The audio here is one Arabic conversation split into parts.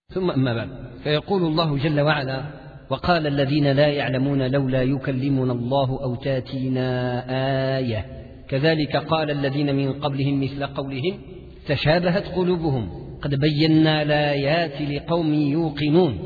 ثم أما بعد، فيقول الله جل وعلا: وقال الذين لا يعلمون لولا يكلمنا الله أو تاتينا آية كذلك قال الذين من قبلهم مثل قولهم تشابهت قلوبهم قد بينا الآيات لقوم يوقنون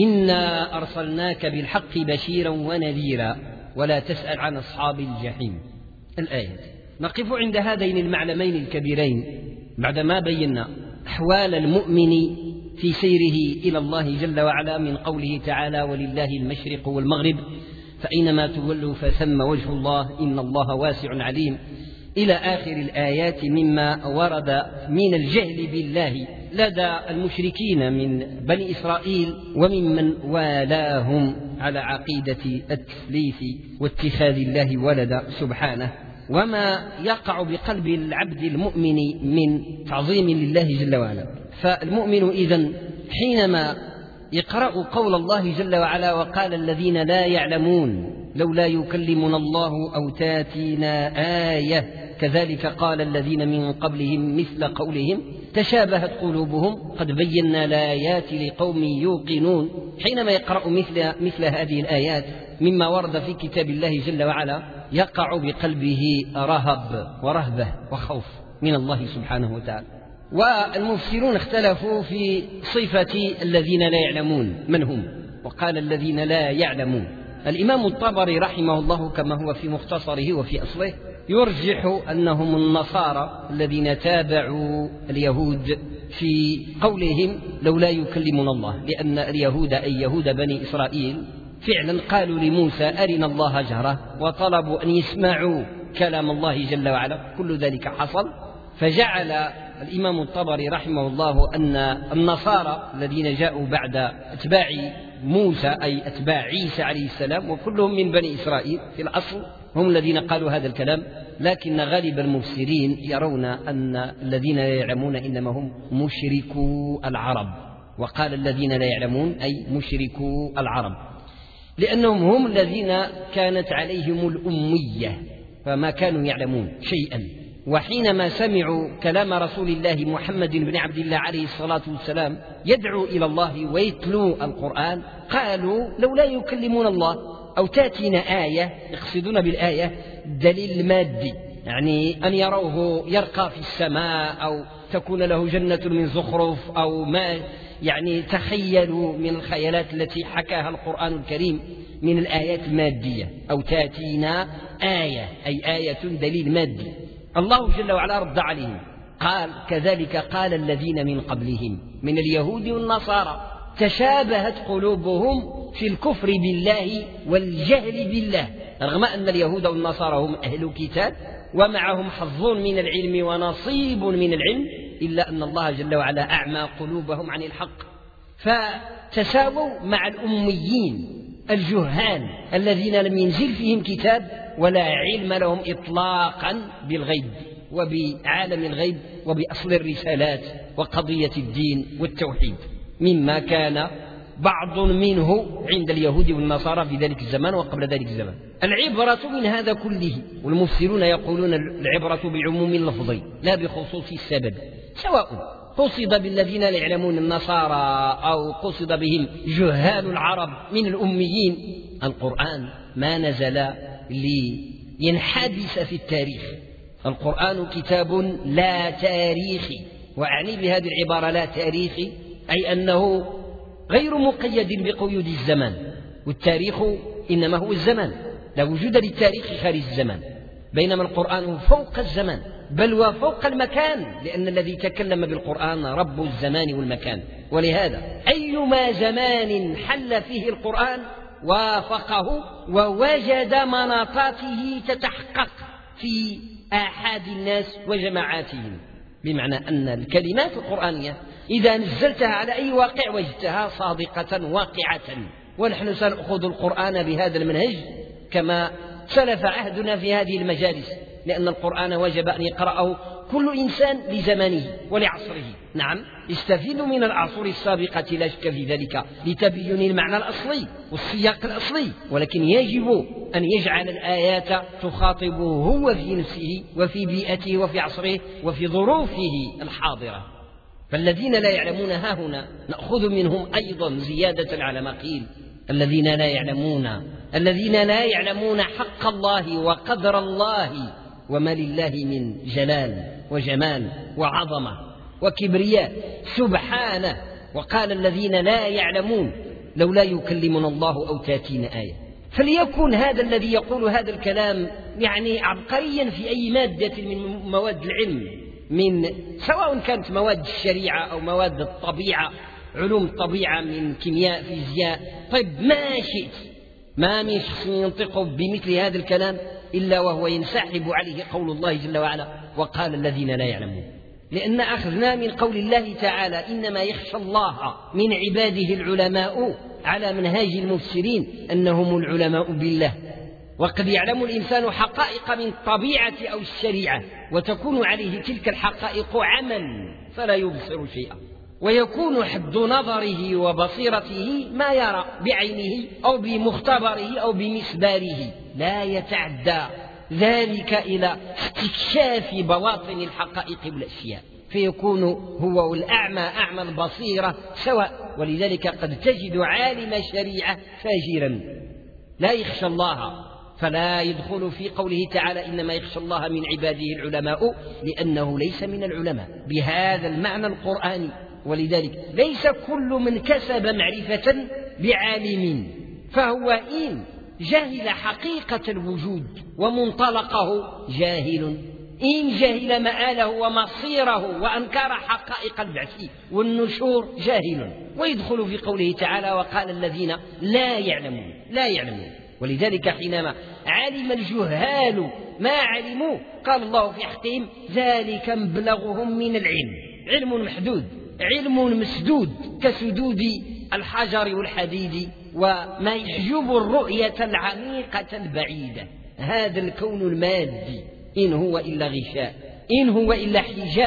إنا أرسلناك بالحق بشيرا ونذيرا ولا تسأل عن أصحاب الجحيم. الآية. نقف عند هذين المعلمين الكبيرين بعدما بينا أحوال المؤمن في سيره إلى الله جل وعلا من قوله تعالى: ولله المشرق والمغرب فأينما تولوا فثم وجه الله إن الله واسع عليم، إلى آخر الآيات مما ورد من الجهل بالله لدى المشركين من بني إسرائيل وممن والاهم على عقيدة التثليث واتخاذ الله ولدا سبحانه، وما يقع بقلب العبد المؤمن من تعظيم لله جل وعلا. فالمؤمن إذن حينما يقرأ قول الله جل وعلا: وقال الذين لا يعلمون لولا يكلمنا الله أو تاتينا آية كذلك قال الذين من قبلهم مثل قولهم تشابهت قلوبهم قد بينا الآيات لقوم يوقنون، حينما يقرأ مثل هذه الآيات مما ورد في كتاب الله جل وعلا يقع بقلبه رهب ورهبة وخوف من الله سبحانه وتعالى. والمفسرون اختلفوا في صفة الذين لا يعلمون من هم، وقال الذين لا يعلمون. الإمام الطبري رحمه الله كما هو في مختصره وفي أصله يرجح أنهم النصارى الذين تابعوا اليهود في قولهم لولا يكلمنا الله، لأن اليهود أي يهود بني إسرائيل فعلا قالوا لموسى أرنا الله جهرة وطلبوا أن يسمعوا كلام الله جل وعلا، كل ذلك حصل. فجعل الإمام الطبري رحمه الله أن النصارى الذين جاءوا بعد أتباع موسى أي أتباع عيسى عليه السلام وكلهم من بني إسرائيل في الأصل هم الذين قالوا هذا الكلام، لكن غالب المفسرين يرون أن الذين لا يعلمون إنما هم مشركو العرب، وقال الذين لا يعلمون أي مشركو العرب، لأنهم هم الذين كانت عليهم الأمية فما كانوا يعلمون شيئا. وحينما سمعوا كلام رسول الله محمد بن عبد الله عليه الصلاة والسلام يدعو إلى الله ويتلو القرآن قالوا لولا يكلمون الله أو تاتينا آية، يقصدون بالآية الدليل المادي، يعني أن يروه يرقى في السماء أو تكون له جنة من زخرف أو ما يعني تخيلوا من الخيالات التي حكاها القرآن الكريم من الآيات المادية. أو تاتينا آية أي آية دليل مادي. الله جل وعلا رد عليهم قال كذلك قال الذين من قبلهم من اليهود والنصارى تشابهت قلوبهم في الكفر بالله والجهل بالله، رغم أن اليهود والنصارى هم أهل كتاب ومعهم حظ من العلم ونصيب من العلم، إلا أن الله جل وعلا أعمى قلوبهم عن الحق، فتساووا مع الأميين الجهال الذين لم ينزل فيهم كتاب ولا علم لهم إطلاقا بالغيب وبعالم الغيب وبأصل الرسالات وقضية الدين والتوحيد، مما كان بعض منه عند اليهود والنصارى في ذلك الزمان وقبل ذلك الزمان. العبرة من هذا كله، والمفسرون يقولون العبرة بعموم اللفظ لا بخصوص السبب، سواء قصد بالذين لا يعلمون النصارى أو قصد بهم جهال العرب من الأميين. القرآن ما نزل لينحبس في التاريخ، القرآن كتاب لا تاريخي، وأعني بهذه العبارة لا تاريخي أي أنه غير مقيد بقيود الزمان، والتاريخ إنما هو الزمان، لا وجود للتاريخ خارج الزمان، بينما القرآن فوق الزمان بل وفوق المكان، لأن الذي تكلم بالقرآن رب الزمان والمكان، ولهذا أيما زمان حل فيه القرآن وافقه ووجد مناطاته تتحقق في آحاد الناس وجماعاتهم، بمعنى أن الكلمات القرآنية إذا نزلتها على أي واقع وجدتها صادقة واقعة. ونحن سنأخذ القرآن بهذا المنهج كما سلف عهدنا في هذه المجالس، لأن القرآن وجب أن يقرأه كل إنسان لزمانه ولعصره. نعم يستفيد من العصور السابقة لا شك في ذلك لتبين المعنى الأصلي والسياق الأصلي، ولكن يجب أن يجعل الآيات تخاطبه هو في نفسه وفي بيئته وفي عصره وفي ظروفه الحاضرة. فالذين لا يعلمون ها هنا نأخذ منهم أيضا زيادة على ما قيل. الذين لا يعلمون حق الله وقدر الله وما لله من جلال وجمال وعظمة وكبرياء سبحانه. وقال الذين لا يعلمون لولا يكلمنا الله أو تأتينا آية. فليكن هذا الذي يقول هذا الكلام يعني عبقريا في أي مادة من مواد العلم، من سواء كانت مواد الشريعة أو مواد الطبيعة، علوم الطبيعة، من كيمياء، فيزياء، طيب ما شئت، ما من شخص ينطق بمثل هذا الكلام إلا وهو ينسحب عليه قول الله جل وعلا وقال الذين لا يعلمون. لأن أخذنا من قول الله تعالى إنما يخشى الله من عباده العلماء على منهاج المفسرين أنهم العلماء بالله. وقد يعلم الإنسان حقائق من الطبيعة أو الشريعة وتكون عليه تلك الحقائق عمى فلا يبصر شيئا، ويكون حد نظره وبصيرته ما يرى بعينه أو بمختبره أو بمسباره، لا يتعدى ذلك إلى استكشاف بواطن الحقائق والأشياء، فيكون هو الأعمى أعمى البصيرة سواء. ولذلك قد تجد عالم شريعة فاجرا لا يخشى الله، فلا يدخل في قوله تعالى إنما يخشى الله من عباده العلماء، لأنه ليس من العلماء بهذا المعنى القرآني. ولذلك ليس كل من كسب معرفة بعالم، فهو إن جهل حقيقة الوجود ومنطلقه جاهل، إن جهل مآله ومصيره وأنكر حقائق البعث والنشور جاهل. ويدخل في قوله تعالى وقال الذين لا يعلمون. ولذلك حينما علم الجهال ما علموا قال الله في حقهم ذلك مبلغهم من العلم، علم محدود، علم مسدود كسدود الحجر والحديد، وما يحجب الرؤية العميقة البعيدة. هذا الكون المادي إن هو إلا غشاء، إن هو إلا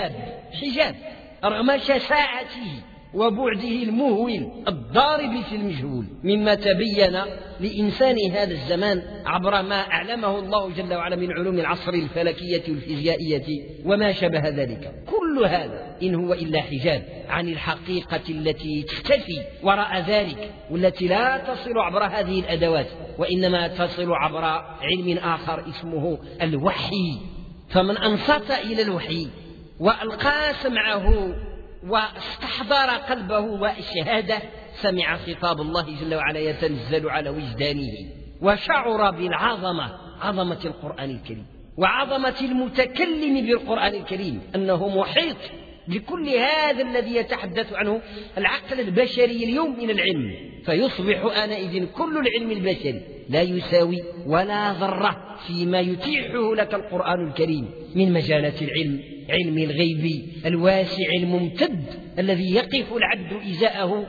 حجاب رغم شساعته وبعده المهول الضارب في المجهول، مما تبين لإنسان هذا الزمان عبر ما أعلمه الله جل وعلا من علوم العصر الفلكية والفيزيائية وما شبه ذلك. كل هذا إن هو إلا حجاب عن الحقيقة التي تختفي وراء ذلك، والتي لا تصل عبر هذه الأدوات، وإنما تصل عبر علم آخر اسمه الوحي. فمن أنصت إلى الوحي وألقى سمعه واستحضر قلبه وشهاده سمع خطاب الله جل وعلا يتنزل على وجدانه، وشعر عظمة القرآن الكريم وعظمة المتكلم بالقرآن الكريم، أنه محيط بكل هذا الذي يتحدث عنه العقل البشري اليوم من العلم، فيصبح آنئذ كل العلم البشري لا يساوي ولا ذرة فيما يتيحه لك القرآن الكريم من مجالات العلم، علم الغيب الواسع الممتد الذي يقف العبد إزاءه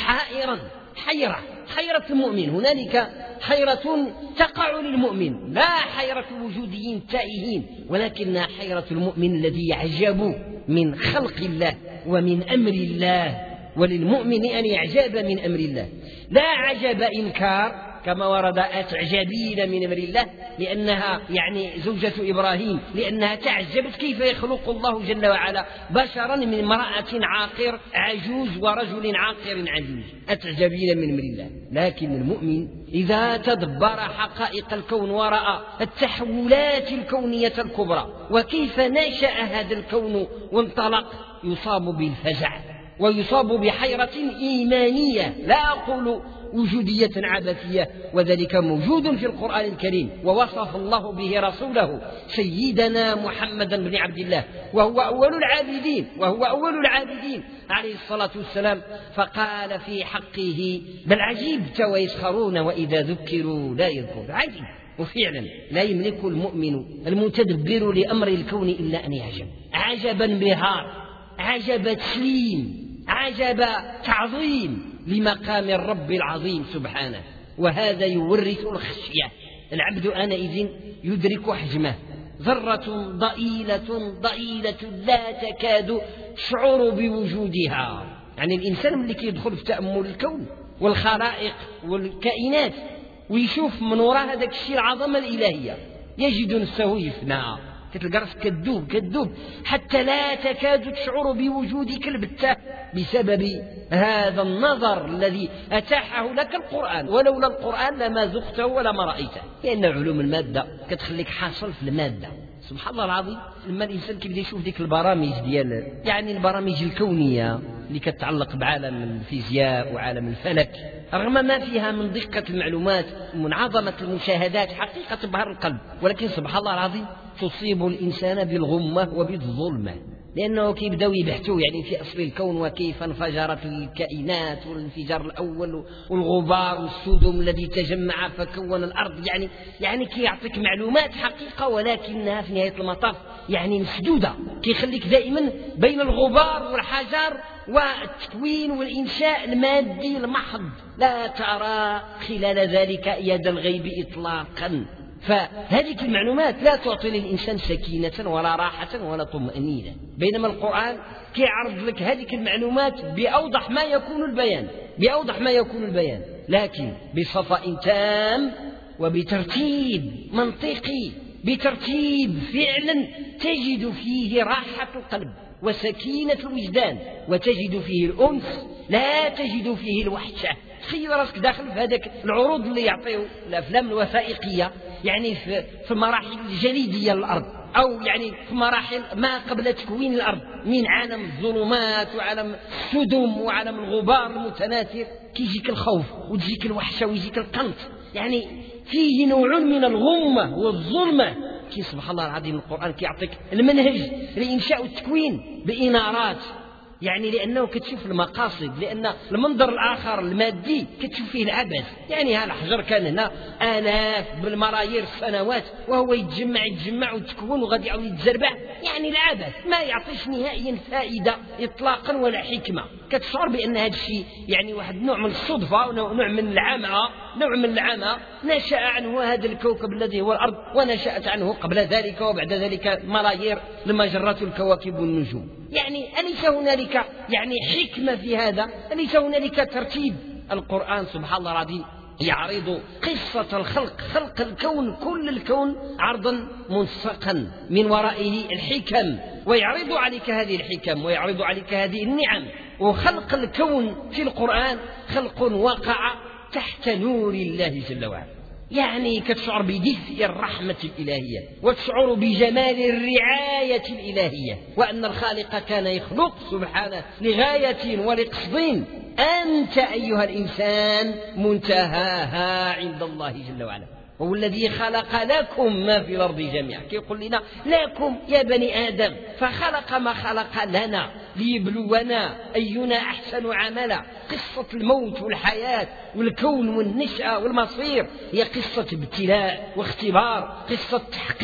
حيرة المؤمن. هنالك حيرة تقع للمؤمن، لا حيرة الوجوديين التائهين، ولكنها حيرة المؤمن الذي يعجب من خلق الله ومن أمر الله. وللمؤمن أن يعجب من أمر الله، لا عجب إنكار كما ورد أتعجبين من أمر الله، لأنها يعني زوجة إبراهيم، لأنها تعجبت كيف يخلق الله جل وعلا بشرا من امرأة عاقر عجوز ورجل عاقر عجوز، أتعجبين من أمر الله. لكن المؤمن إذا تدبر حقائق الكون ورأى التحولات الكونية الكبرى وكيف نشأ هذا الكون وانطلق، يصاب بالفزع ويصاب بحيرة إيمانية، لا أقول وجودية عبثية، وذلك موجود في القرآن الكريم، ووصف الله به رسوله سيدنا محمد بن عبد الله وهو أول العابدين عليه الصلاة والسلام، فقال في حقه بل عجبت ويسخرون وإذا ذكروا لا يذكرون. عجيب. وفعلا لا يملك المؤمن المتدبر لأمر الكون إلا أن يعجب عجب انبهار، عجب تسليم، عجب تعظيم لمقام الرب العظيم سبحانه. وهذا يورث الخشية، العبد آنئذ يدرك حجمه، ذرة ضئيلة لا تكاد تشعر بوجودها. يعني الإنسان ملي يدخل في تأمل الكون والخلائق والكائنات ويشوف من وراء هذاك الشيء العظمة الإلهية، يجد نفسه يفنى كتلقى راسك كتذوب حتى لا تكاد تشعر بوجودك البتة بسبب هذا النظر الذي أتاحه لك القرآن، ولولا القرآن لما ذقته ولا ما رأيته، لأن علوم المادة كتخليك حاصل في المادة. سبحان الله العظيم، لما الإنسان كيبدا يشوف ديك البرامج ديال يعني البرامج الكونية اللي كتتعلق بعالم الفيزياء وعالم الفلك، رغم ما فيها من دقة المعلومات ومن عظمة المشاهدات حقيقة تبهر القلب، ولكن سبحان الله العظيم تصيب الإنسان بالغمة وبالظلمة، لأنه كيبداو يبحثوا يعني في أصل الكون وكيف انفجرت الكائنات والانفجار الأول والغبار والسدم الذي تجمع فكون الأرض، يعني كيعطيك معلومات حقيقة ولكنها في نهاية المطاف يعني مسدودة، كيخليك دائما بين الغبار والحجر والتكوين والإنشاء المادي المحض، لا ترى خلال ذلك يد الغيب إطلاقا. فهذه المعلومات لا تعطي للإنسان سكينة ولا راحة ولا طمأنينة، بينما القرآن كيعرض لك هذه المعلومات بأوضح ما يكون البيان، لكن بصفاء تام وبترتيب منطقي، بترتيب فعلا تجد فيه راحة القلب وسكينة الوجدان، وتجد فيه الأنس لا تجد فيه الوحشة. تخيل راسك داخل في هذاك العروض اللي يعطيه الأفلام الوثائقية، يعني في مراحل الجليدية للأرض، أو يعني في مراحل ما قبل تكوين الأرض، من عالم الظلمات وعالم السدم وعالم الغبار المتناثر، كيجيك الخوف وتجيك الوحشة ويجيك القنط، يعني فيه نوع من الغمة والظلمة. كي سبحان الله العظيم القرآن كيعطيك المنهج لإنشاء التكوين بإنارات، يعني لأنه كتشوف المقاصد، لأن المنظر الآخر المادي كتشوف فيه العبث، يعني ها الحجر كان هنا آلاف بالملايير السنوات وهو يتجمع ويتكون وغادي يعاود يتزربع، يعني العبث ما يعطيش نهائيا فائدة إطلاقا ولا حكمة. كتشعر بأن هذا الشيء يعني واحد نوع من الصدفة ونوع من العمى نشأ عنه هذا الكوكب الذي هو الأرض، ونشأت عنه قبل ذلك وبعد ذلك ملايير المجرات والكواكب والنجوم. يعني أليس هنالك يعني حكمة في هذا؟ أليس هنالك ترتيب؟ القرآن سبحان الله العظيم يعرض قصة الخلق، خلق الكون، كل الكون عرضا منسقا من ورائه الحكم، ويعرض عليك هذه الحكم ويعرض عليك هذه النعم. وخلق الكون في القرآن خلق وقع تحت نور الله جل وعلا، يعني كتشعر بدفء الرحمة الإلهية، وتشعر بجمال الرعاية الإلهية، وأن الخالق كان يخلق سبحانه لغاية ولقصد. أنت أيها الإنسان منتهاها عند الله جل وعلا، هو الذي خلق لكم ما في الأرض جميعا، كيقول لنا لكم يا بني آدم، فخلق ما خلق لنا ليبلونا أينا أحسن عملا. قصة الموت والحياة والكون والنشأة والمصير هي قصة ابتلاء واختبار، قصة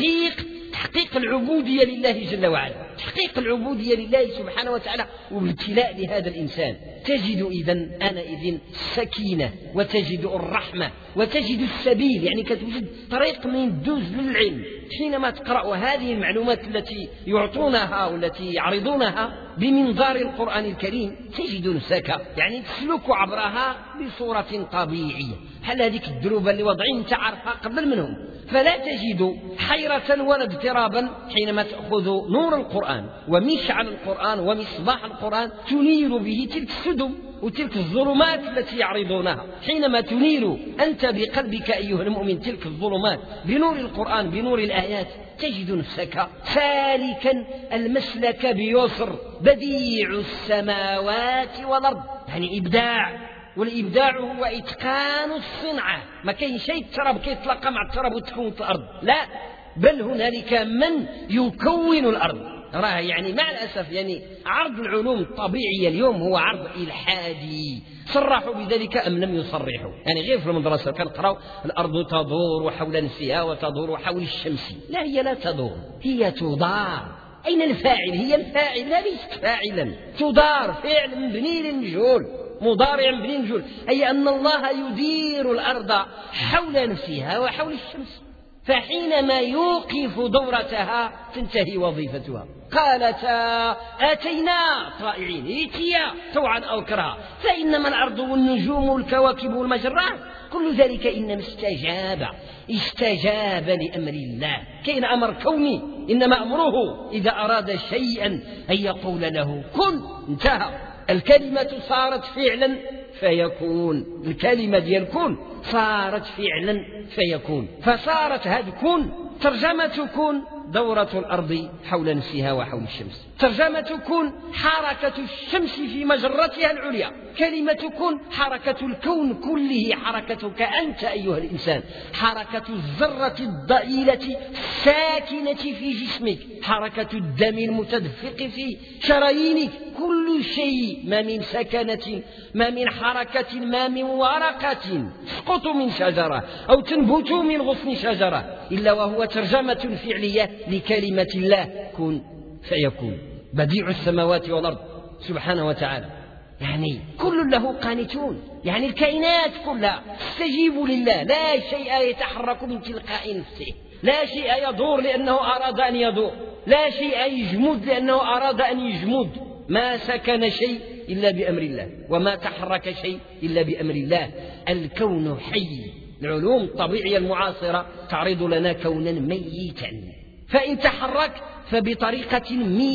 تحقيق العبودية لله جل وعلا، تحقيق العبودية لله سبحانه وتعالى وابتلاء لهذا الإنسان. تجد آنئذ السكينة، وتجد الرحمة، وتجد السبيل، يعني كتوجد طريق من الدوز للعلم. حينما تقرأ هذه المعلومات التي يعطونها والتي يعرضونها بمنظار القرآن الكريم، تجد نفسك يعني تسلك عبرها بصورة طبيعية، بحال هذيك الدروبة اللي وضعين انت عارفها قبل منهم، فلا تجد حيرة ولا اضطرابا حينما تأخذ نور القرآن ومشعل القرآن ومصباح القرآن تنير به تلك السدم وتلك الظلمات التي يعرضونها. حينما تنير أنت بقلبك أيها المؤمن تلك الظلمات بنور القرآن بنور الآيات، تجد نفسك سالكا المسلك بيسر، بديع السماوات والأرض، يعني إبداع، والإبداع هو إتقان الصنعة. ما كاين شيء التراب كيتلاقى مع التراب وتكون في الأرض، لا، بل هنالك من يكون الأرض. راه يعني مع الأسف يعني عرض العلوم الطبيعية اليوم هو عرض إلحادي، صرحوا بذلك أم لم يصرحوا. يعني غير في المدرسة كنقراو الأرض تدور وحول نفسها وتدور حول الشمس، لا، هي لا تدور، هي تدار. أين الفاعل؟ هي الفاعل، لا ليست فاعلا، تدار، فعل مبني للمجهول، مضارع مبني للمجهول، أي أن الله يدير الأرض حول نفسها وحول الشمس. فحينما يوقف دورتها تنتهي وظيفتها. قالتا آتينا طائعين، ائتيا طوعا أو كرها، فإنما الأرض والنجوم والكواكب والمجرات كل ذلك إنما استجاب لأمر الله. كاين أمر كوني إنما أمره إذا أراد شيئا أن يقول له كن، انتهى. الكلمة صارت فعلا فيكون، الكلمة ديال كن صارت فعلا فيكون، فصارت هذه كن. ترجمة كن دورة الأرض حول نفسها وحول الشمس. ترجمة كن حركة الشمس في مجرتها العليا. كلمة كن حركة الكون كله، حركتك أنت أيها الإنسان، حركة الذرة الضئيلة الساكنة في جسمك، حركة الدم المتدفق في شرايينك، كل شيء، ما من سكنة، ما من حركة، ما من ورقة تسقط من شجرة أو تنبت من غصن شجرة إلا وهو ترجمة فعلية لكلمة الله كن فيكون. بديع السماوات والأرض سبحانه وتعالى، يعني كل له قانتون، يعني الكائنات كلها تستجيب لله، لا شيء يتحرك من تلقاء نفسه، لا شيء يدور لأنه أراد أن يدور، لا شيء يجمد لأنه أراد أن يجمد. ما سكن شيء إلا بأمر الله، وما تحرك شيء إلا بأمر الله. الكون حي. العلوم الطبيعية المعاصرة تعرض لنا كونا ميتا، فإن تحرك فبطريقة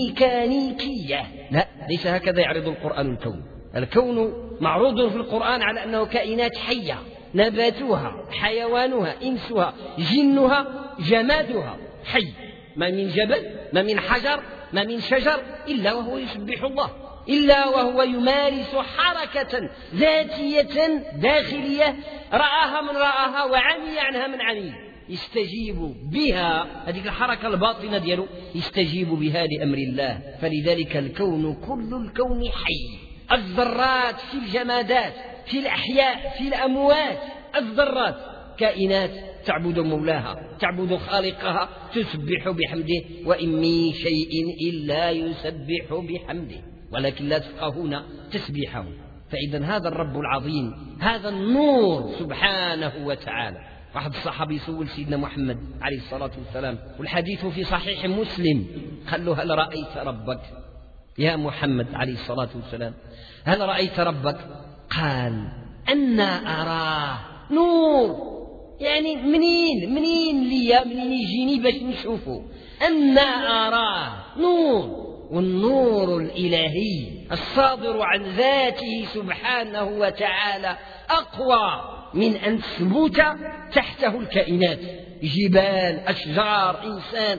ميكانيكية. لا، ليس هكذا يعرض القرآن الكون. الكون معروض في القرآن على أنه كائنات حية، نباتها، حيوانها، إنسها، جنها، جمادها حي. ما من جبل، ما من حجر، ما من شجر إلا وهو يسبح الله، إلا وهو يمارس حركة ذاتية داخلية رآها من رآها وعمي عنها من عمي، يستجيب بها، هذه الحركة الباطنة دياله يستجيب بها لأمر الله. فلذلك الكون كل الكون حي. الذرات في الجمادات، في الأحياء، في الأموات، الذرات كائنات تعبد مولاها، تعبد خالقها، تسبح بحمده، وإن من شيء إلا يسبح بحمده ولكن لا تفقهون تسبيحه. فإذا هذا الرب العظيم، هذا النور سبحانه وتعالى. واحد الصحابي سول سيدنا محمد عليه الصلاة والسلام، والحديث في صحيح مسلم، قال له هل رأيت ربك يا محمد عليه الصلاة والسلام؟ هل رأيت ربك؟ قال أنا أراه نور. يعني منين ليا، منين يجيني باش نشوفه؟ أنا أراه نور. والنور الإلهي الصادر عن ذاته سبحانه وتعالى أقوى من أن تثبت تحته الكائنات، جبال، أشجار، إنسان،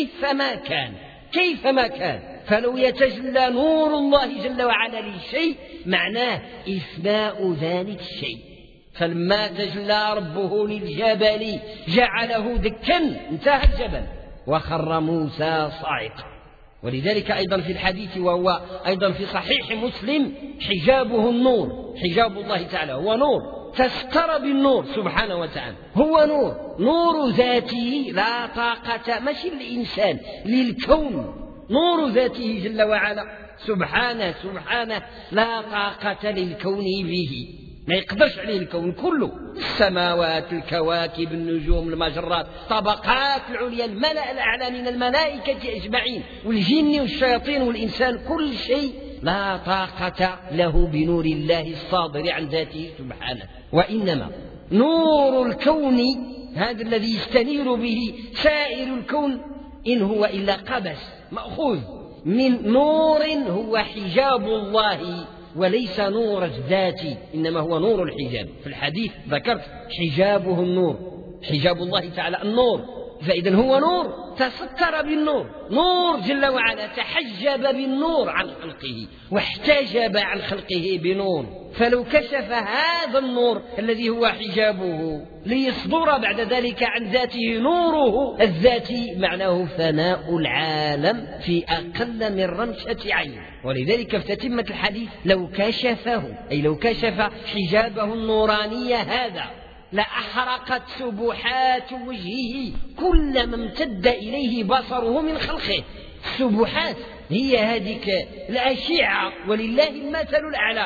كيفما كان. فلو يتجلى نور الله جل وعلا لشيء معناه إفناء ذلك الشيء. فلما تجلى ربه للجبل جعله دكا، انتهى الجبل وخر موسى صاعقا. ولذلك أيضا في الحديث، وهو أيضا في صحيح مسلم، حجابه النور، حجاب الله تعالى هو نور، تستر بالنور سبحانه وتعالى، هو نور ذاته لا طاقة، ماشي للإنسان، للكون، نور ذاته جل وعلا سبحانه لا طاقة للكون به، ما يقدرش عليه الكون كله، السماوات، الكواكب، النجوم، المجرات، طبقات العليا، الملأ الأعلى من الملائكة أجمعين، والجن والشياطين والإنسان، كل شيء لا طاقة له بنور الله الصادر عن ذاته سبحانه. وإنما نور الكون هذا الذي يستنير به سائر الكون إن هو إلا قبس مأخوذ من نور هو حجاب الله، وليس نور الذات، إنما هو نور الحجاب. في الحديث ذكرت حجابه النور، حجاب الله تعالى النور، فإذا هو نور تستر بالنور، نور جل وعلا تحجب بالنور عن خلقه واحتجب عن خلقه بنور. فلو كشف هذا النور الذي هو حجابه ليصدر بعد ذلك عن ذاته نوره الذاتي، معناه فناء العالم في أقل من رمشة عين. ولذلك في تتمة الحديث لو كشفه، أي لو كشف حجابه النوراني هذا لأحرقت سبحات وجهه كلما امتد إليه بصره من خلقه. السبحات هي هذه الأشعة، ولله المثل الأعلى،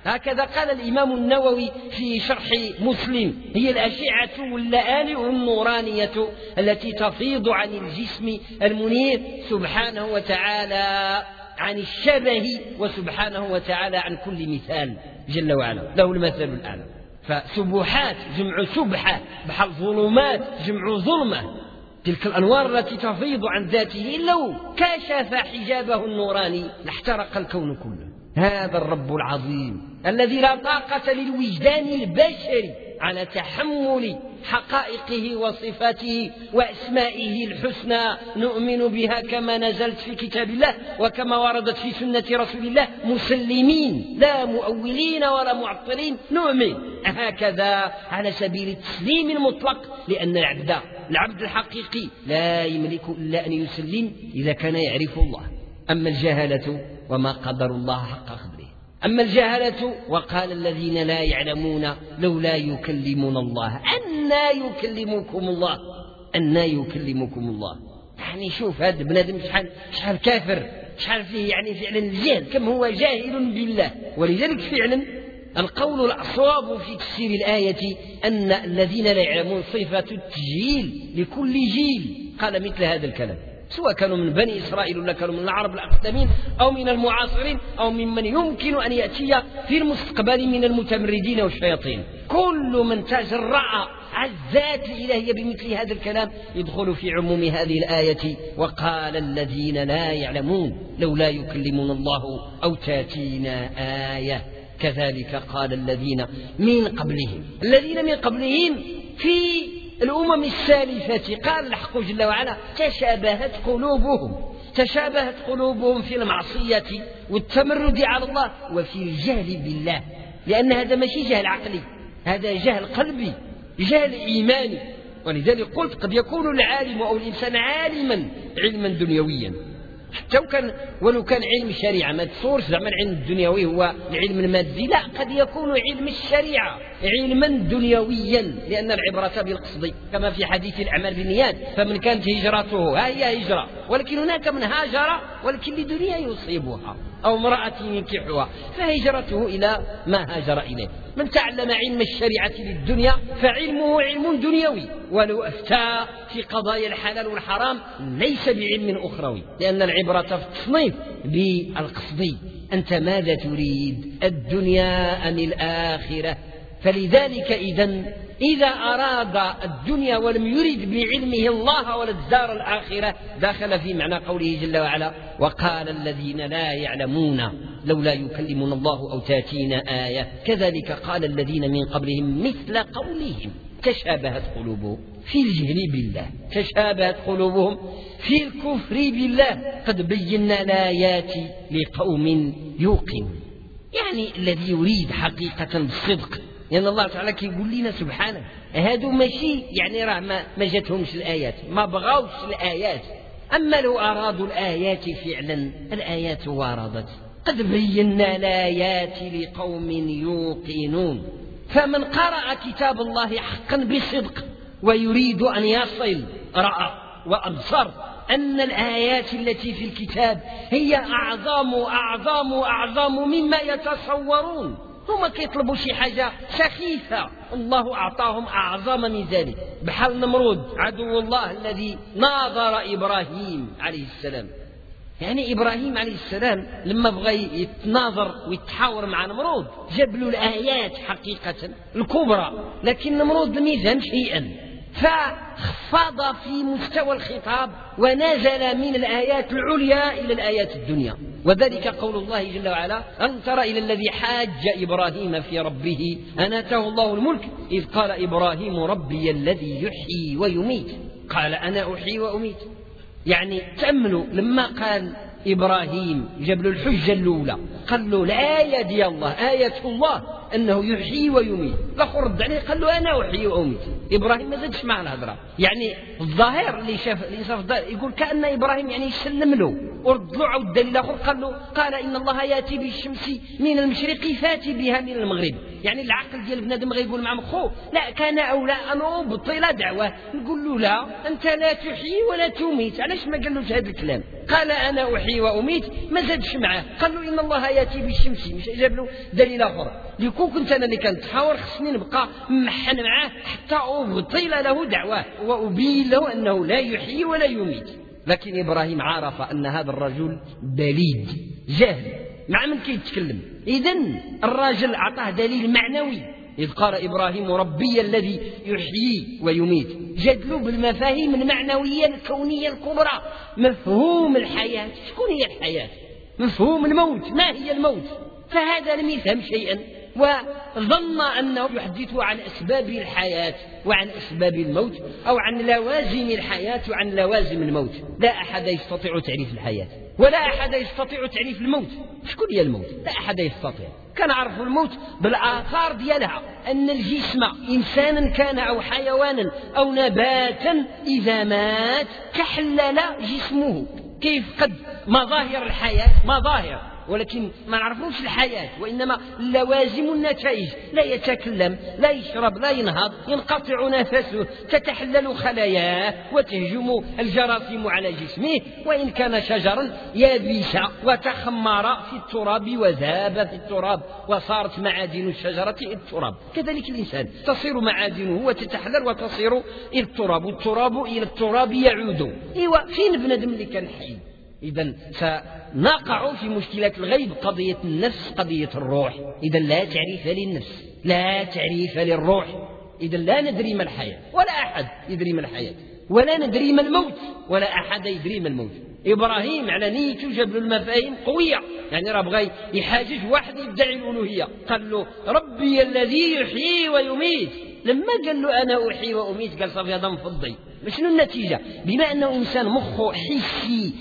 هكذا قال الإمام النووي في شرح مسلم: هي الأشعة واللآلئ النورانية التي تفيض عن الجسم المنير سبحانه وتعالى عن الشبه، وسبحانه وتعالى عن كل مثال جل وعلا، له المثل الأعلى. فسبحات جمع سبحة، بحال ظلمات جمع ظلمة. تلك الأنوار التي تفيض عن ذاته لو كشف حجابه النوراني لاحترق الكون كله. هذا الرب العظيم الذي لا طاقة للوجدان البشري على تحمل حقائقه وصفاته وأسمائه الحسنى، نؤمن بها كما نزلت في كتاب الله وكما وردت في سنة رسول الله مسلمين لا مؤولين ولا معطلين، نؤمن هكذا على سبيل التسليم المطلق، لأن العبد الحقيقي لا يملك إلا أن يسلم إذا كان يعرف الله. أما الجهلة وما قدر الله حق قدره، أما الجهلة وقال الذين لا يعلمون لولا يكلمون الله، أنى يكلمكم الله، أنى يكلمكم الله. يعني شوف هذا بنادم شحال كافر، شحال فيه يعني فعلا الجهل، كم هو جاهل بالله. ولذلك فعلا القول الأصواب في تفسير الآية أن الذين لا يعلمون صفة التجهيل لكل جيل قال مثل هذا الكلام، سواء كانوا من بني إسرائيل ولا كانوا من العرب الأقدمين أو من المعاصرين أو ممن يمكن أن يأتي في المستقبل من المتمردين والشياطين. كل من تجرأ على الذات الإلهية بمثل هذا الكلام يدخل في عموم هذه الآية: وقال الذين لا يعلمون لولا يكلمون الله أو تاتينا آية كذلك قال الذين من قبلهم. الذين من قبلهم في الأمم السالفة قال الحق جل وعلا: تشابهت قلوبهم في المعصية والتمرد على الله وفي الجهل بالله، لأن هذا ماشي جهل عقلي، هذا جهل قلبي، جهل إيماني. ولذلك قلت قد يكون العالم أو الإنسان عالما علما دنيويا، حتى ولو كان علم الشريعة، ما تصورش زعما العلم الدنيوي هو العلم المادي، لا، قد يكون علم الشريعة علما دنيويا، لأن العبرة بالقصد، كما في حديث الأعمال بالنيات: فمن كانت هجرته هي هجرة، ولكن هناك من هاجر ولكن لدنيا يصيبها أو امرأة ينكحها فهجرته إلى ما هاجر إليه. من تعلم علم الشريعة للدنيا فعلمه علم دنيوي، ولو أفتى في قضايا الحلال والحرام ليس بعلم أخروي، لأن العبرة في التصنيف بالقصد: أنت ماذا تريد، الدنيا أم الآخرة؟ فلذلك إذا أراد الدنيا ولم يرد بعلمه الله ولا الدار الآخرة داخل في معنى قوله جل وعلا: وقال الذين لا يعلمون لولا يكلمون الله أو تاتينا آية كذلك قال الذين من قبلهم مثل قولهم تشابهت قلوبهم في الجهل بالله، تشابهت قلوبهم في الكفر بالله، قد بينا الآيات لقوم يوقنون. يعني الذي يريد حقيقة بالصدق، لأن الله تعالى كيقول لنا سبحانه هادو ماشي يعني راه ما جاتهمش الآيات، ما بغاوش الآيات، أما لو أرادوا الآيات فعلا الآيات واردت، قد بينا الآيات لقوم يوقنون. فمن قرأ كتاب الله حقا بصدق ويريد أن يصل رأى وأبصر أن الآيات التي في الكتاب هي أعظم مما يتصورون. هما كيطلبوا شي حاجة سخيفة، الله أعطاهم أعظم من ذلك، بحال نمرود عدو الله الذي ناظر إبراهيم عليه السلام. يعني إبراهيم عليه السلام لما بغى يتناظر ويتحاور مع نمرود جاب له الآيات حقيقة الكبرى، لكن نمرود لم يفهم شيئا، فخفض في مستوى الخطاب ونزل من الآيات العليا إلى الآيات الدنيا. وذلك قول الله جل وعلا: أن ترى إلى الذي حاج إبراهيم في ربه أن آتاه الله الملك إذ قال إبراهيم ربي الذي يحيي ويميت، قال أنا أحيي وأميت. يعني تأملوا لما قال إبراهيم جاب له الحجة الأولى، قال له الآية دي الله، آية الله أنه يحيي ويميت، الآخر رد عليه قال له أنا أحيي وأميت. إبراهيم ما زادش مع الهضرة، يعني الظاهر اللي شاف الظاهر يقول كأن إبراهيم يعني يسلم له ورد له عود. الدليل الآخر قال إن الله يأتي بالشمس من المشرق فاتي بها من المغرب، يعني العقل ديال بنادم غيقول مع مخو لا كان أولى أن أبطل دعوة، نقول له لا أنت لا تحيي ولا تميت. علاش ما قالوش هذا الكلام؟ قال أنا أحيي وأميت ما زادش معاه، قال له إن الله يأتي بالشمس، مش جاب له دليل آخر. لكون كنت أنا اللي كنتحاور خصني نبقى محن معاه حتى أبطل له دعواه وأبين له أنه لا يحيي ولا يميت. لكن إبراهيم عرف أن هذا الرجل بليد جاهل مع من كيتكلم. إذن الراجل أعطاه دليل معنوي، إذ قال إبراهيم ربي الذي يحيي ويميت. جدلوا بالمفاهيم المعنوية الكونية الكبرى، مفهوم الحياة، شكون هي الحياة؟ مفهوم الموت، ما هي الموت؟ فهذا لم يفهم شيئا وظن أنه يحدث عن أسباب الحياة وعن أسباب الموت أو عن لوازم الحياة وعن لوازم الموت. لا أحد يستطيع تعريف الحياة ولا أحد يستطيع تعريف الموت. شكون هي الموت؟ لا أحد يستطيع. كنعرف الموت بالآثار ديالها، أن الجسم إنسانا كان أو حيوانا أو نباتا إذا مات تحلل جسمه. كيف قد مظاهر الحياة مظاهر ولكن ما نعرفوش الحياة، وإنما لوازم النتائج، لا يتكلم لا يشرب لا ينهض، ينقطع نفسه، تتحلل خلاياه وتهجم الجراثيم على جسمه، وإن كان شجرا يابس وتخمر في التراب وذاب في التراب وصارت معادن الشجرة التراب. كذلك الإنسان تصير معادنه وتتحلل وتصير إلى التراب، والتراب إلى التراب يعود. إيوه فين بنادم اللي كان حي؟ إذن سنقع في مشكلة الغيب، قضية النفس قضية الروح. إذن لا تعريف للنفس لا تعريف للروح. إذن لا ندري ما الحياة ولا أحد يدري ما الحياة، ولا ندري ما الموت ولا أحد يدري ما الموت. إبراهيم على نيته جاب له المفاهيم قوية، يعني راه بغى يحاجج واحد يدعي الألوهية، قال له ربي الذي يحيي ويميت. لما قال له أنا أحيي وأميت قال صافي هذا مفضي. شنو النتيجة؟ بما أنه إنسان مخه حسي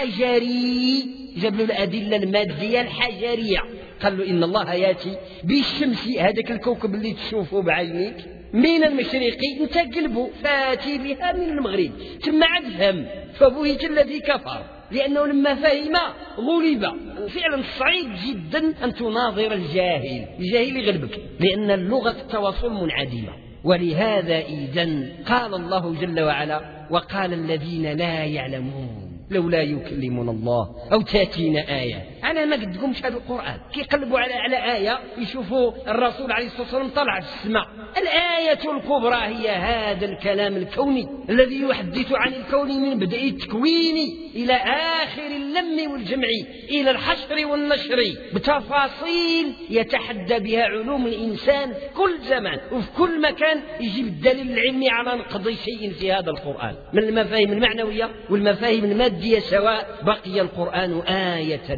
حجري جاب له الأدلة المادية الحجرية، قال له إن الله يأتي بالشمس، هذاك الكوكب اللي تشوفه بعينيك من المشرق انت قلبه فاتي بها من المغرب، ثم عاد فهم فبهت الذي كفر، لأنه لما فهم غلب. وفعلا صعيب جدا أن تناظر الجاهل يغلبك، لأن اللغة التواصل منعدمة. ولهذا إذن قال الله جل وعلا وقال الذين لا يعلمون لولا يكلمنا الله أو تأتينا آية. أنا ما قدكمش هذا القرآن كيقلبوا على آية يشوفوا الرسول عليه الصلاة والسلام طلع في السماء. الآية الكبرى هي هذا الكلام الكوني الذي يحدث عن الكون من بدء التكوين إلى آخر اللم والجمع إلى الحشر والنشر بتفاصيل يتحدى بها علوم الإنسان كل زمان وفي كل مكان. يجيب الدليل العلمي على نقض شيء في هذا القرآن من المفاهيم المعنوية والمفاهيم المادية، سواء بقي القرآن آية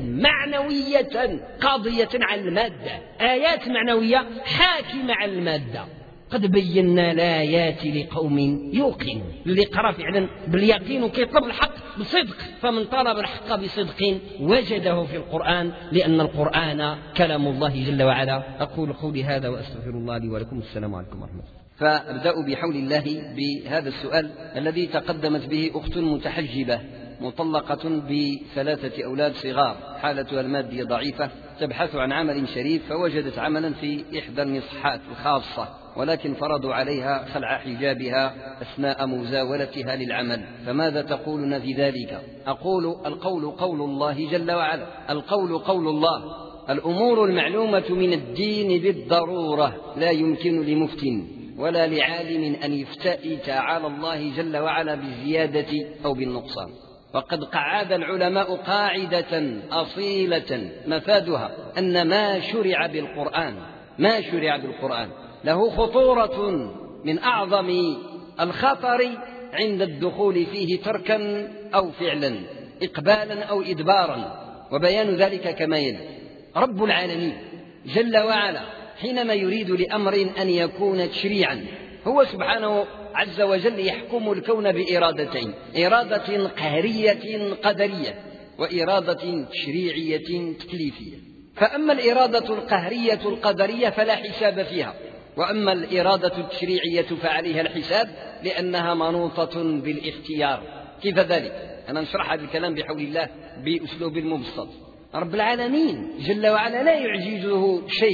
معنوية قاضية على المادة، آيات معنوية حاكمة على المادة. قد بينا الآيات لقوم يوقنون، اللي قرأ فعلا باليقين وكيطلب الحق بصدق، فمن طلب الحق بصدق وجده في القرآن، لأن القرآن كلام الله جل وعلا. أقول قولي هذا وأستغفر الله لي ولكم. السلام عليكم ورحمة الله. فأبدأ بحول الله بهذا السؤال الذي تقدمت به أخت متحجبة مطلقة ب3 أولاد صغار، حالتها المادية ضعيفة، تبحث عن عمل شريف، فوجدت عملا في إحدى المصحات الخاصة، ولكن فرضوا عليها خلع حجابها أثناء مزاولتها للعمل، فماذا تقولون في ذلك؟ أقول القول قول الله جل وعلا، القول قول الله. الأمور المعلومة من الدين بالضرورة لا يمكن لمفت ولا لعالم أن يفتئت على الله جل وعلا بالزيادة أو بالنقصان. وقد قعد العلماء قاعدة أصيلة مفادها أن ما شرع بالقرآن له خطورة من أعظم الخطر عند الدخول فيه تركا أو فعلا، إقبالا أو إدبارا. وبيان ذلك كما يلي: رب العالمين جل وعلا حينما يريد لأمر أن يكون تشريعا، هو سبحانه عز وجل يحكم الكون بإرادتين: إرادة قهرية قدرية وإرادة تشريعية تكليفية. فأما الإرادة القهرية القدرية فلا حساب فيها، وأما الإرادة التشريعية فعليها الحساب، لأنها منوطة بالاختيار. كيف ذلك؟ أنا نشرح هذا الكلام بحول الله بأسلوب مبسط. رب العالمين جل وعلا لا يعجزه شيء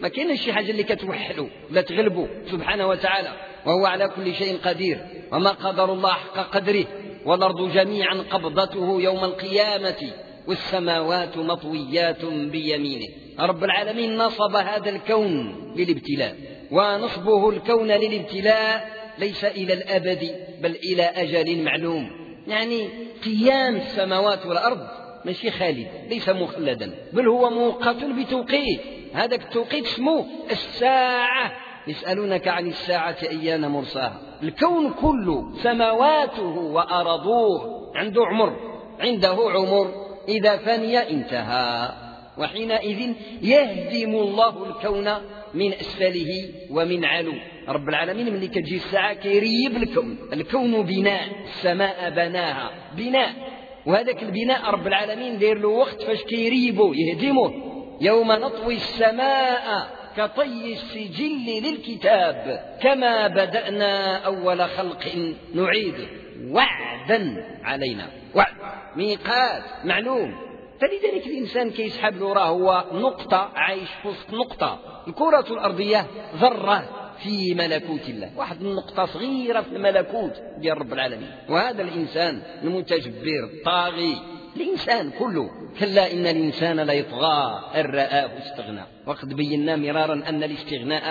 ما كاين شي حاجة اللي كتوحلو لا تغلبو سبحانه وتعالى، وهو على كل شيء قدير. وما قدر الله حق قدره، والأرض جميعا قبضته يوم القيامة والسماوات مطويات بيمينه. رب العالمين نصب هذا الكون للابتلاء، ونصبه الكون للابتلاء ليس إلى الأبد بل إلى أجل معلوم. يعني قيام السماوات والأرض ماشي خالد، ليس مخلدا، بل هو مؤقت بتوقيت. هذاك التوقيت اسمه الساعة. يسألونك عن الساعة أيان مرساها. الكون كله سماواته وأرضوه عنده عمر، إذا فني انتهى، وحينئذ يهدم الله الكون من أسفله ومن علو. رب العالمين ملي كتجي الساعة كيريب الكون بناء، السماء بناها بناء، وهذاك البناء رب العالمين داير له وقت فاش كيريبه يهدمه. يوم نطوي السماء كطي السجل للكتاب كما بدأنا أول خلق نعيده وعدا علينا. وعد ميقات معلوم. فلذلك الإنسان كيسحب له راه هو نقطة عايش في وسط نقطة. الكرة الأرضية ذرة في ملكوت الله، واحد النقطة صغيرة في الملكوت ديال رب العالمين. وهذا الإنسان المتجبر الطاغي، الإنسان كله. كلا إن الإنسان ليطغى أن رآه استغنى. وقد بينا مرارا أن الاستغناء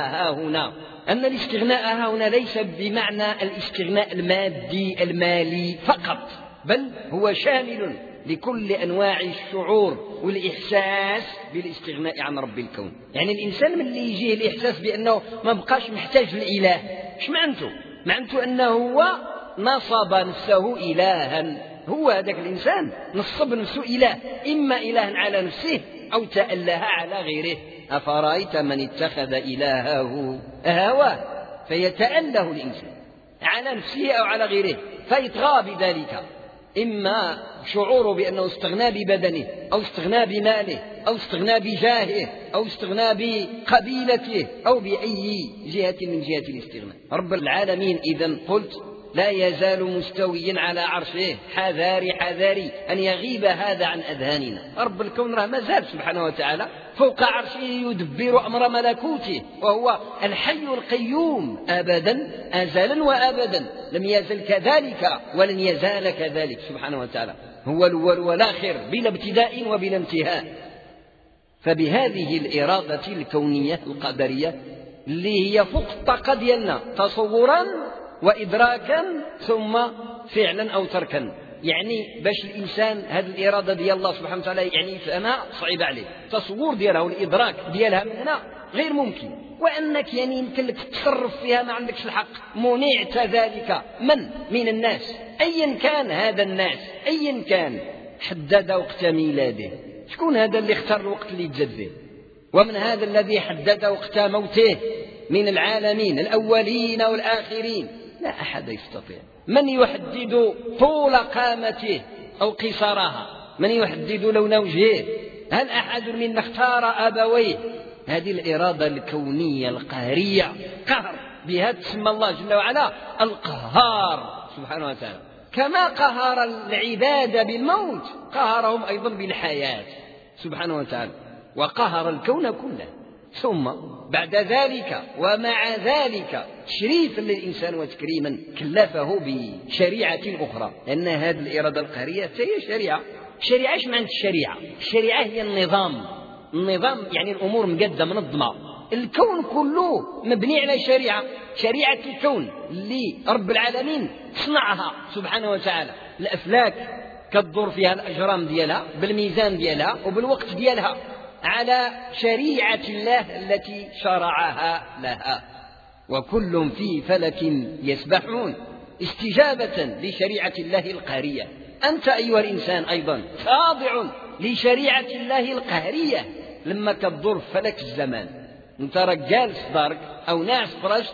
ها هنا ليس بمعنى الاستغناء المادي المالي فقط، بل هو شامل لكل أنواع الشعور والإحساس بالاستغناء عن رب الكون. يعني الإنسان من اللي يجيه الإحساس بأنه ما بقاش محتاج للإله، ايش معنته أنه هو نصب نفسه إلها. هو هذاك الإنسان نصب نفسه إله، إما إلها على نفسه أو تأله على غيره. أفرأيت من اتخذ إلهه هواه فيتأله الإنسان على نفسه أو على غيره فيطغى بذلك، إما شعوره بأنه استغنى ببدنه أو استغنى بماله أو استغنى بجاهه أو استغنى بقبيلته أو بأي جهة من جهة الاستغناء. رب العالمين إذن قلت لا يزال مستويا على عرشه، حذاري أن يغيب هذا عن أذهاننا. رب الكون راه مازال سبحانه وتعالى فوق عرشه يدبر أمر ملكوته، وهو الحي القيوم أبدا أزلا وأبدا، لم يزل كذلك ولن يزال كذلك سبحانه وتعالى. هو الأول والآخر بلا ابتداء وبلا انتهاء. فبهذه الإرادة الكونية القدرية اللي هي فوق الطاقة ديالنا تصورا وإدراكا ثم فعلا أو تركا، يعني باش الإنسان هذه الإرادة ديال الله سبحانه وتعالى يعني يفهمها صعيب عليه، تصور ديالها والإدراك ديالها من هنا غير ممكن، وأنك يعني يمكن لك تتصرف فيها ما عندكش الحق. منعت ذلك من الناس أيا كان هذا الناس، أيا كان حدد وقت ميلاده. شكون هذا اللي اختار الوقت اللي يتزاد فيه؟ ومن هذا الذي حدد وقت موته من العالمين الأولين والآخرين؟ لا أحد يستطيع. من يحدد طول قامته أو قصرها؟ من يحدد لون وجهه؟ هل أحد منا اختار أبويه؟ هذه الإرادة الكونية القهرية، قهر بها تسمى الله جل وعلا القهار سبحانه وتعالى. كما قهر العباد بالموت قهرهم أيضا بالحياة سبحانه وتعالى، وقهر الكون كله. ثم بعد ذلك ومع ذلك تشريفا للإنسان وتكريما كلفه بشريعة أخرى، لأن هذه الإرادة القهرية هي شريعة. الشريعة ايش معنى الشريعة؟ الشريعة هي النظام يعني الأمور مقدة منظمة. الكون كله مبني على شريعة الكون اللي رب العالمين صنعها سبحانه وتعالى. الأفلاك كتدور فيها الأجرام ديالها بالميزان ديالها وبالوقت ديالها على شريعة الله التي شرعها لها، وكل في فلك يسبحون استجابة لشريعة الله القهرية. أنت أيها الإنسان أيضا خاضع لشريعة الله القهرية لما كتدور فلك الزمان. أنت رجال صدرك أو ناعس فرشت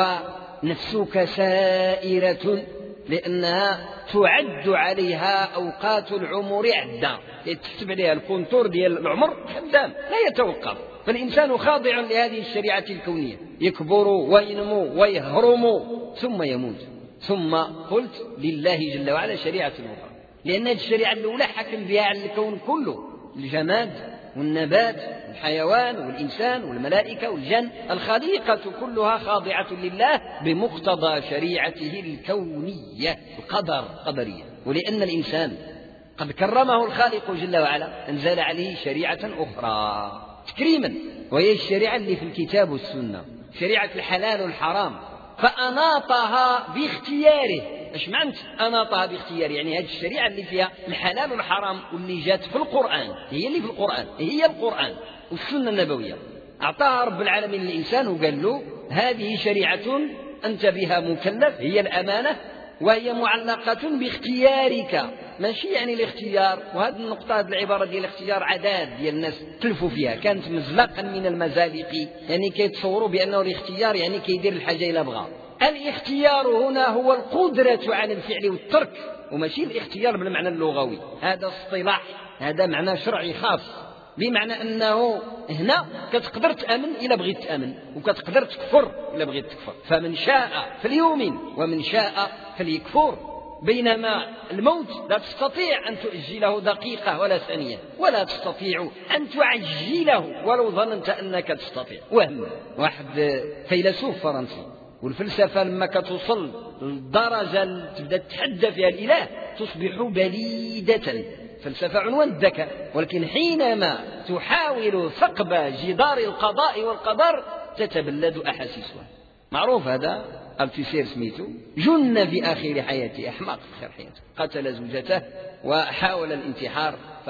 ونفسك سائرة، لأنها تعد عليها أوقات العمر عدة، تكتب عليها الكونتور ديال العمر خدام لا يتوقف. فالإنسان خاضع لهذه الشريعة الكونية، يكبر وينمو ويهرم ثم يموت. ثم قلت لله جل وعلا شريعة أخرى، لأن الشريعة الأولى حكم بها على الكون كله، الجماد والنبات والحيوان والإنسان والملائكة والجن، الخليقة كلها خاضعة لله بمقتضى شريعته الكونية القدرية. ولأن الإنسان قد كرمه الخالق جل وعلا أنزل عليه شريعة أخرى تكريما، وهي الشريعة اللي في الكتاب والسنة، شريعة الحلال والحرام، فأناطها باختياره. ايش معنى أناطها باختياره؟ يعني هذه الشريعة اللي فيها الحلال والحرام واللي جات في القرآن، هي اللي في القرآن، هي القرآن والسنة النبوية، أعطاها رب العالمين للإنسان وقال له هذه شريعة أنت بها مكلف، هي الأمانة، وهي معلقة باختيارك، ماشي يعني الاختيار. وهذه النقطة، هذه العبارة ديال الاختيار عداد ديال الناس تلفوا فيها، كانت مزلقا من المزالق، يعني كيتصوروا بأنه الاختيار يعني كيدير الحاجة إلى بغى. الاختيار هنا هو القدرة على الفعل والترك، وماشي الاختيار بالمعنى اللغوي، هذا اصطلاح، هذا معنى شرعي خاص، بمعنى أنه هنا كتقدر تأمن إلى بغيت تأمن، وكتقدر تكفر إلى بغيت تكفر، فمن شاء فليؤمن ومن شاء فليكفر. بينما الموت لا تستطيع أن تؤجله دقيقة ولا ثانية، ولا تستطيع أن تعجله ولو ظننت أنك تستطيع. وهم واحد فيلسوف فرنسي، والفلسفة لما كتوصل للدرجة اللي تبدأ تتحدى فيها الإله تصبح بليدة. فلسفة عنوان الذكاء، ولكن حينما تحاول ثقب جدار القضاء والقدر تتبلد أحاسيسها. معروف هذا، التيسير سميتو، جن في آخر حياته، أحمق في آخر حياته، قتل زوجته وحاول الانتحار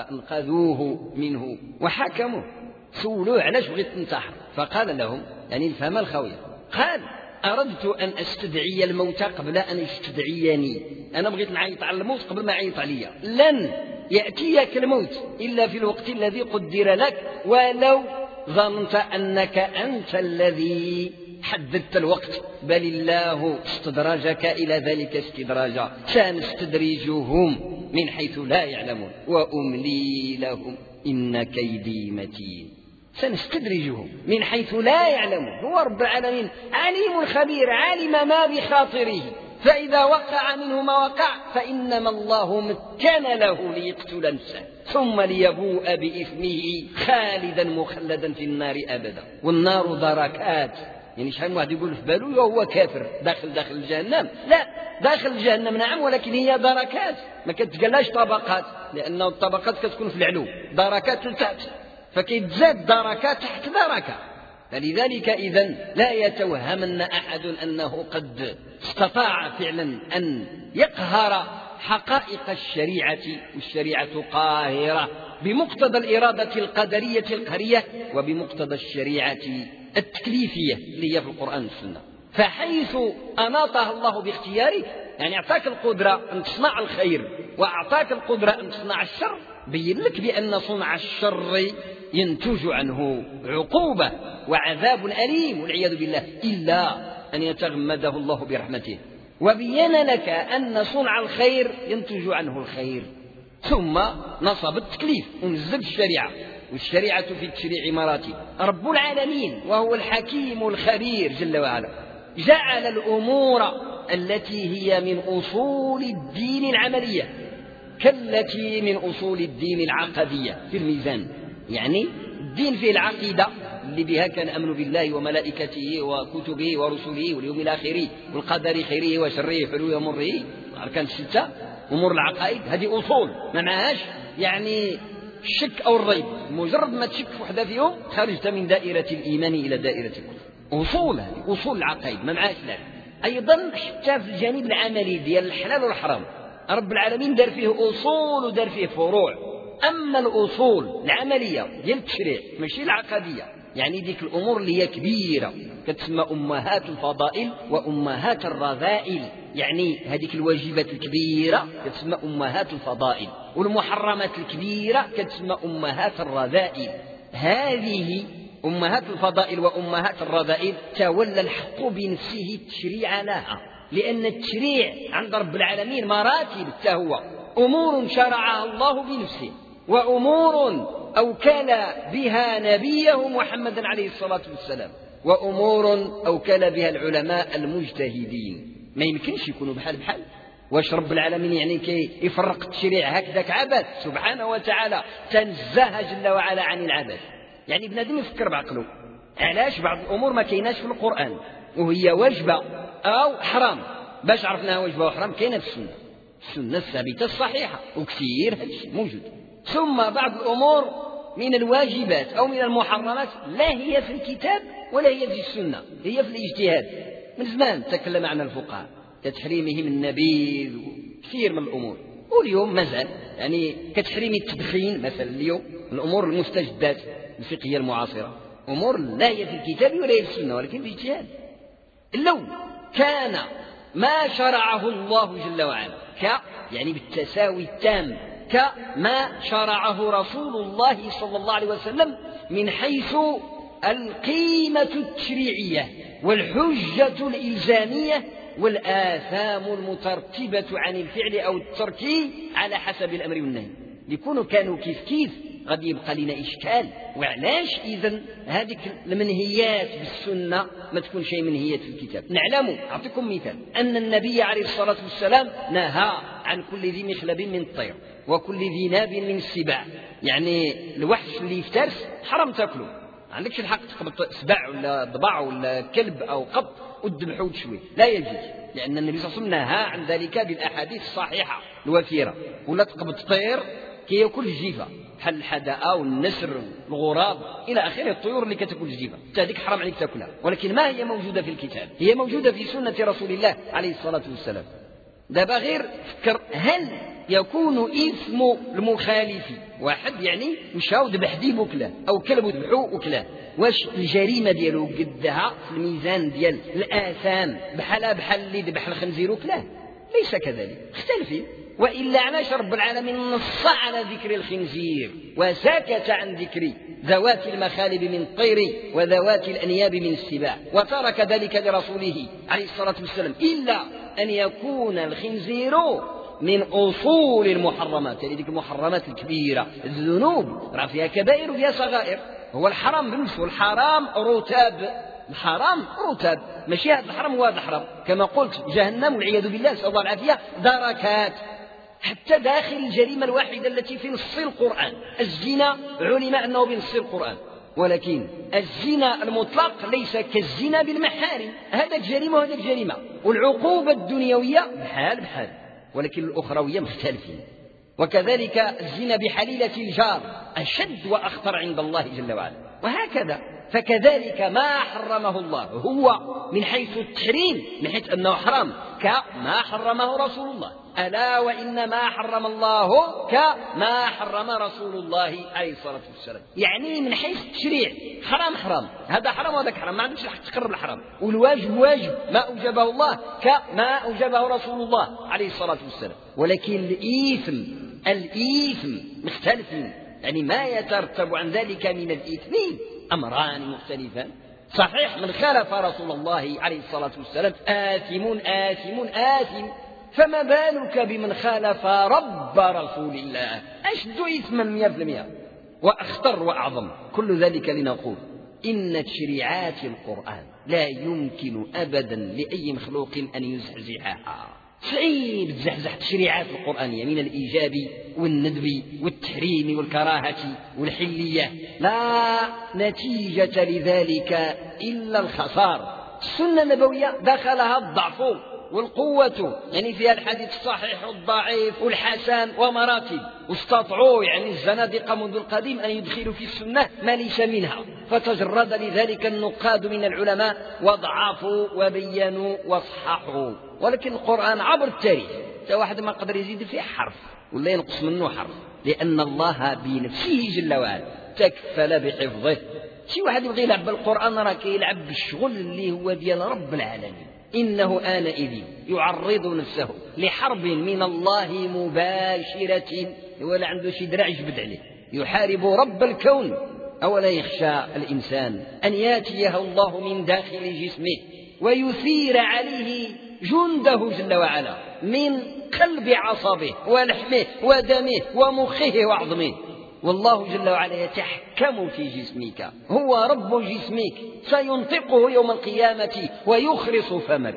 فأنقذوه منه وحكموه، سولوه علاش بغيت تنتحر، فقال لهم يعني الفهم الخوية، قال أردت أن أستدعي الموت قبل أن يستدعيني، أنا بغيت نعيط على الموت قبل ما يعيط عليا. لن يأتيك الموت إلا في الوقت الذي قدر لك، ولو ظننت أنك أنت الذي حددت الوقت، بل الله استدرجك إلى ذلك استدراجا، سنستدرجهم من حيث لا يعلمون وأملي لهم إن كيدي متين. سنستدرجهم من حيث لا يعلمون. هو رب العالمين عليم خبير، علم ما بخاطره، فإذا وقع منه ما وقع فإنما الله مكن له ليقتل نفسه ثم ليبوء بإثمه خالدا مخلدا في النار أبدا. والنار دركات، يعني شحال من واحد يقول في باله وهو كافر داخل جهنم، لا، داخل جهنم نعم، ولكن هي دركات، ما كتقلاش طبقات، لأن الطبقات كتكون في العلو، دركات لتحت، فكيتزاد دركات تحت دركة. فلذلك إذن لا يتوهمن أحد أنه قد استطاع فعلا أن يقهر حقائق الشريعة، والشريعة قاهرة بمقتضى الإرادة القدرية القهرية وبمقتضى الشريعة التكليفية اللي هي في القرآن والسنة. فحيث أناطها الله باختياره، يعني أعطاك القدرة أن تصنع الخير وأعطاك القدرة أن تصنع الشر، بين لك بأن صنع الشر ينتج عنه عقوبة وعذاب أليم والعياذ بالله، إلا أن يتغمده الله برحمته، وبين لك أن صنع الخير ينتج عنه الخير، ثم نصب التكليف ونزل الشريعة. والشريعة في التشريع مراتب. رب العالمين وهو الحكيم الخبير جل وعلا جعل الأمور التي هي من أصول الدين العملية كالتي من أصول الدين العقدية في الميزان. يعني الدين فيه العقيدة اللي بها كان أمن بالله وملائكته وكتبه ورسله واليوم الآخر والقدر خيره وشره حلوه ومره، أركان الستة، أمور العقائد، هذه أصول ما معهاش يعني الشك أو الريب، مجرد ما تشك في وحدة فيهم خرجت من دائرة الإيمان إلى دائرة الكفر. أصول، هذه أصول العقائد ما معهاش لا. أيضا حتى في الجانب العملي ديال الحلال والحرام رب العالمين دار فيه أصول ودار فيه فروع. أما الأصول العملية ديال التشريع ماشي العقدية، يعني ديك الأمور اللي هي كبيرة كتسمى أمهات الفضائل وأمهات الرذائل، يعني هذيك الواجبات الكبيرة كتسمى أمهات الفضائل، والمحرمات الكبيرة كتسمى أمهات الرذائل. هذه أمهات الفضائل وأمهات الرذائل تولى الحق بنفسه التشريع لها، لأن التشريع عند رب العالمين مراتب التهوى، أمور شرعها الله بنفسه، وأمور أوكل بها نبيه محمد عليه الصلاة والسلام، وأمور أوكل بها العلماء المجتهدين. ما يمكنش يكونوا بحال واش رب العالمين يعني كي يفرق التشريع هكذاك عبث؟ سبحانه وتعالى تنزه جل وعلا عن العبث. يعني بنادم يفكر بعقله، علاش بعض الأمور ما كايناش في القرآن وهي واجبة أو حرام؟ باش عرفناها واجبة وحرام كاينة في السنة الثابتة الصحيحة، وكثير هذا الشيء موجود. ثم بعض الأمور من الواجبات أو من المحرمات لا هي في الكتاب ولا هي في السنة، هي في الاجتهاد. من زمان تكلم عن الفقهاء كتحريمهم النبيذ وكثير من الأمور، واليوم مازال يعني كتحريم التدخين مثلا. اليوم الأمور المستجدات الفقهية المعاصرة أمور لا هي في الكتاب ولا هي في السنة ولكن في الاجتهاد. لو كان ما شرعه الله جل وعلا يعني بالتساوي التام كما شرعه رسول الله صلى الله عليه وسلم من حيث القيمة التشريعية والحجة الإلزامية والآثام المترتبة عن الفعل أو الترك على حسب الأمر والنهي، يكونوا كانوا كيف غادي يبقى لنا إشكال. وعلاش إذن هذه المنهيات بالسنة ما تكون شيء منهيات في الكتاب؟ نعلم، أعطيكم مثال، أن النبي عليه الصلاة والسلام نهى عن كل ذي مخلب من الطير وكل ذي ناب من السباع. يعني الوحش اللي يفترس حرام تاكله، ما عندكش الحق تقبط سبع ولا ضبع ولا كلب أو قط وتذبحه شوي، لا يجوز، لأن النبي صلى الله عليه وسلم نهى عن ذلك بالأحاديث الصحيحة الوفيرة. ولا تقبط طير كي يأكل الجيفة بحال الحداء والنسر الغراب إلى آخره، الطيور اللي كتاكل الجيفة هذيك حرام عليك تاكلها، ولكن ما هي موجودة في الكتاب؟ هي موجودة في سنة رسول الله عليه الصلاة والسلام. دابا غير فكر، هل يكون إثم المخالف واحد يعني مشى وذبح ديب وكلاه أو كلب وذبحوه وكلاه، واش الجريمة ديالو قدها في الميزان ديال الآثام بحال اللي ذبح الخنزير وكلاه؟ ليس كذلك، مختلفين. وإلا علاش رب العالمين نص على ذكر الخنزير وسكت عن ذكر ذوات المخالب من الطير وذوات الأنياب من السباع، وترك ذلك لرسوله عليه الصلاة والسلام، إلا أن يكون الخنزير من أصول المحرمات، يعني ذيك المحرمات الكبيرة، الذنوب راه فيها كبائر وفيها صغائر. هو الحرام بنفسه، الحرام رتاب، الحرام رتاب، ماشي هذا الحرام هو هذا الحرام. كما قلت جهنم والعياذ بالله نسأل الله العافية دركات، حتى داخل الجريمة الواحدة التي في نص القرآن. الزنا علم أنه بنص القرآن، ولكن الزنا المطلق ليس كالزنا بالمحارم، هذا جريمة وهذا جريمة، والعقوبة الدنيوية بحال ولكن الأخروية مختلفين. وكذلك الزنا بحليلة الجار أشد وأخطر عند الله جل وعلا، وهكذا. فكذلك ما حرمه الله هو من حيث التحريم، من حيث أنه حرام، كما حرمه رسول الله. ألا وإن ما حرم الله كما حرم رسول الله عليه الصلاة والسلام. يعني من حيث التشريع حرام، هذا حرام وهذا حرام، ما عندكش الحق تقرب الحرام. والواجب واجب، ما أوجبه الله كما أوجبه رسول الله عليه الصلاة والسلام. ولكن الإيثم مختلف، يعني ما يترتب عن ذلك من الإثم أمران مختلفان. صحيح من خالف رسول الله عليه الصلاة والسلام آثم، فما بالك بمن خالف رب رسول الله؟ أشد إثما 100% وأخطر وأعظم. كل ذلك لنقول إن تشريعات القرآن لا يمكن أبدا لأي مخلوق أن يزحزحها. صعيب تزحزح التشريعات القرآنية من الإيجاب والندب والتحريم والكراهة والحلية، لا نتيجة لذلك إلا الخسار. السنة النبوية دخلها الضعف والقوة، يعني فيها الحديث الصحيح والضعيف والحسن ومراتب، واستطاعوا يعني الزنادقة منذ القديم أن يدخلوا في السنة ما ليس منها، فتجرد لذلك النقاد من العلماء وضعفوا وبينوا وصححوا. ولكن القرآن عبر التاريخ واحد ما قدر يزيد فيه حرف ولا ينقص منه حرف، لأن الله بنفسه جل وعلا تكفل بحفظه. شي واحد يبغي يلعب بالقرآن راه كيلعب بالشغل اللي هو ديال رب العالمين. إنه آنئذ يعرض نفسه لحرب من الله مباشرة، ولا عنده شي درع يجبد عليه، يحارب رب الكون. أولا يخشى الإنسان أن ياتيه الله من داخل جسمه ويثير عليه جنده جل وعلا من قلب عصبه ولحمه ودمه ومخه وعظمه، والله جل وعلا يتحكم في جسمك، هو رب جسمك، سينطقه يوم القيامة ويخرص فمك.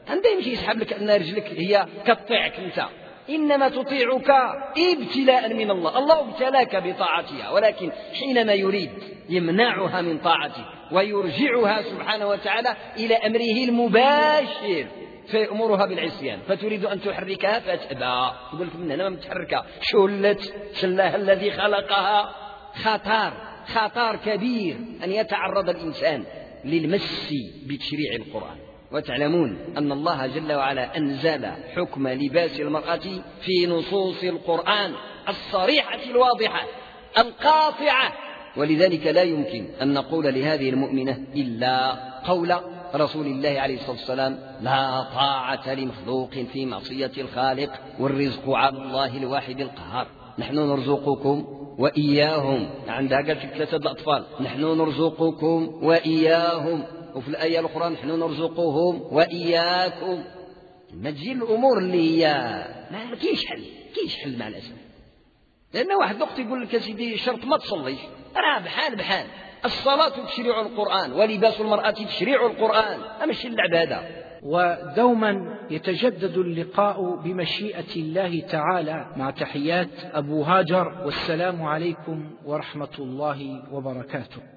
عنده يمشي يسحب لك أن رجلك هي كتطيعك أنت، إنما تطيعك ابتلاء من الله. الله ابتلاك بطاعتها، ولكن حينما يريد يمنعها من طاعته ويرجعها سبحانه وتعالى إلى أمره المباشر فيأمرها بالعصيان، فتريد أن تحركها فتأبى، تقول لك من هنا ما متحركة، شلها الذي خلقها. خطر كبير أن يتعرض الإنسان للمس بتشريع القرآن. وتعلمون أن الله جل وعلا أنزل حكم لباس المرأة في نصوص القرآن الصريحة الواضحة القاطعة، ولذلك لا يمكن أن نقول لهذه المؤمنة إلا قول رسول الله عليه الصلاة والسلام: لا طاعة لمخلوق في معصية الخالق، والرزق على الله الواحد القهار. نحن نرزقكم وإياهم، عندها قالت 3 الأطفال، نحن نرزقكم وإياهم، وفي الآية الأخرى نحن نرزقهم وإياكم. ما تجي الأمور اللي هي ما كاينش حل مع الأسف، لأن واحد وقت يقول لك يا سيدي شرط ما تصليش، راه بحال الصلاة تشريع القرآن ولباس المرأة تشريع القرآن، ماشي اللعب هذا. ودوما يتجدد اللقاء بمشيئة الله تعالى، مع تحيات أبو هاجر، والسلام عليكم ورحمة الله وبركاته.